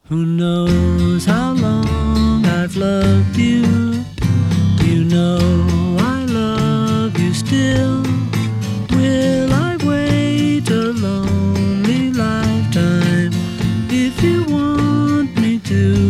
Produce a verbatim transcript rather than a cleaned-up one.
Who knows how long I've loved you? You know I love you still. Will I wait a lonely lifetime if you want me to?